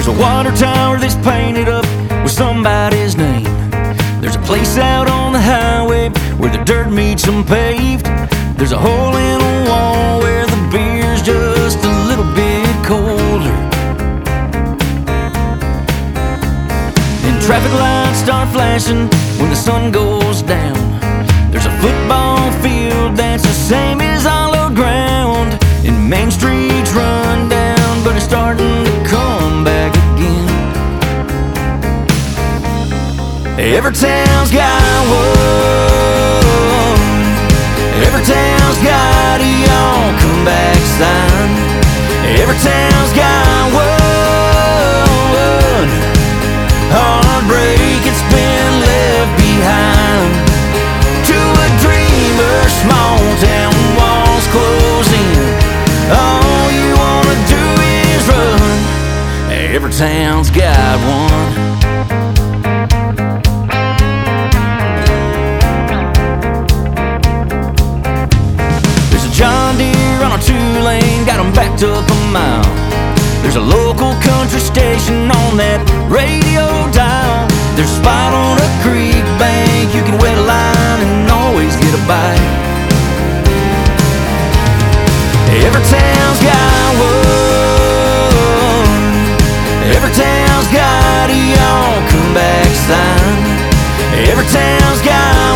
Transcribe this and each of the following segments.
There's a water tower that's painted up with somebody's name. There's a place out on the highway where the dirt meets some paved. There's a hole in a wall where the beer's just a little bit colder. And traffic lights start flashing when the sun goes down. There's a football field that's the same as hollow ground. And Main Street's run down, but it's starting to come back again. Every town's got one. Every town's got a y'all come back sign. Every town's got one. Heartbreak, it's been left behind. To a dreamer, small town walls close in. All you wanna do is run. Every town's got one. There's a John Deere on a 2-lane, got 'em backed up a mile. There's a local country station on that radio dial. There's a spot on a creek bank, you can wet a line and always get a bite. Every town's got one. Every town's got a y'all come back sign. Every town's got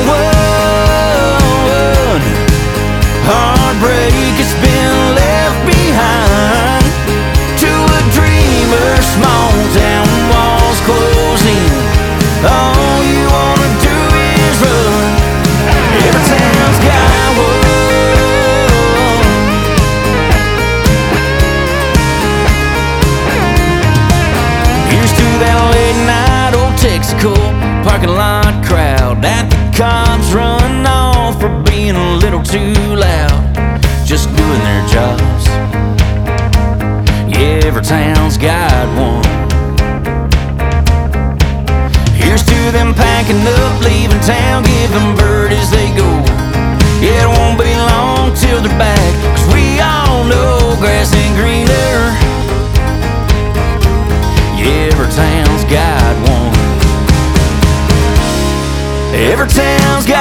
one. Heartbreak, it's been left behind. To a dreamer, small town walls close in. All you wanna do is run. Every town's got one. Here's to that late night old Texaco parking lot crowd. At the cops run off for being a little too loud, just doing their jobs. Yeah, every town's got one. Here's to them packing up, leaving town, giving bird as they go. Yeah, it won't be long till they're back, 'cause we all know grass ain't greener. Yeah, every town's got one. Every town's got